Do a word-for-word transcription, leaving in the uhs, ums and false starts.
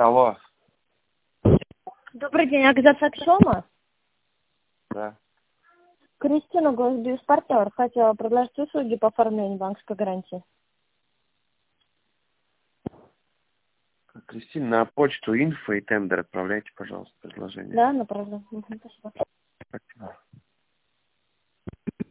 Алло. Добрый день, организация Аксома. Да. Кристина, госбиспартнер. Хотела предложить услуги по оформлению банковской гарантии. Кристина, на почту инфо и тендер отправляйте, пожалуйста, предложение. Да, направлю. Угу, спасибо. Спасибо.